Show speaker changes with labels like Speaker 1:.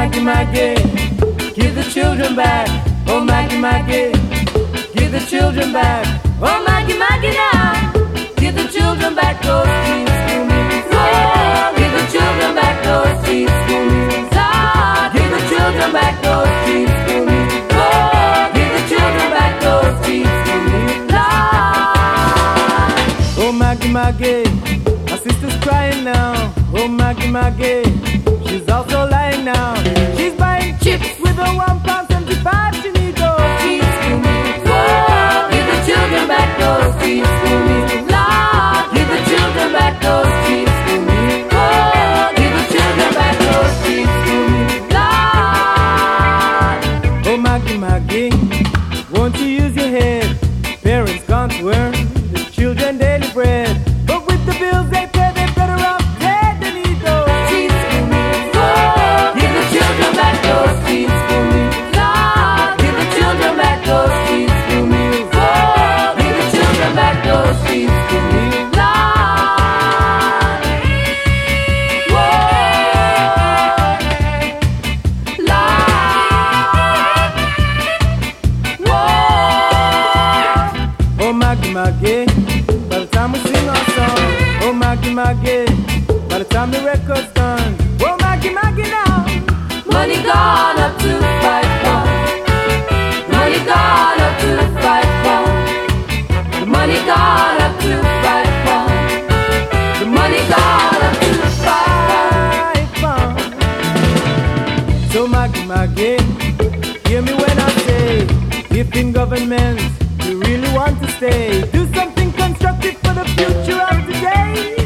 Speaker 1: Maggie, Maggie, give the children back. Oh, Maggie, Maggie, give the children back. Oh, Maggie, Maggie, now, give the children back those jeans for me. Oh, give the children back those jeans for me. Oh, give the children back those jeans for me. Oh, give the children back those jeans for me. Lord. Oh, Maggie, Maggie, my sister's crying now. Oh, Maggie, Maggie, she's also lying now. She's buying chips with a £1.75. She needs those jeans for me. Oh, give the children back those jeans for me. Lord, give the children back those jeans for me. Oh, give the children back those jeans for me. Lord. Oh, Maggie, Maggie, won't you use your head? Parents can't earn the children daily bread. But with the bills they pay, they're better off dead. They need those jeans for me. Oh, give the children back those jeans for me. Lord, give the children back those jeans for me. Oh, give the children back those jeans for me. Lord, whoa, Lord, whoa. Oh, Maggie, Maggie, by the time we sing our song. Oh, Maggie, Maggie, by the time the record's done. Oh, Maggie, Maggie, now, money gone up to 5 pounds. Money gone up to 5 pounds. The money gone up to 5 pounds. The money gone up to 5 pounds. So Maggie, Maggie, hear me when I say, if in government you really want to stay, do something constructive for the future of today.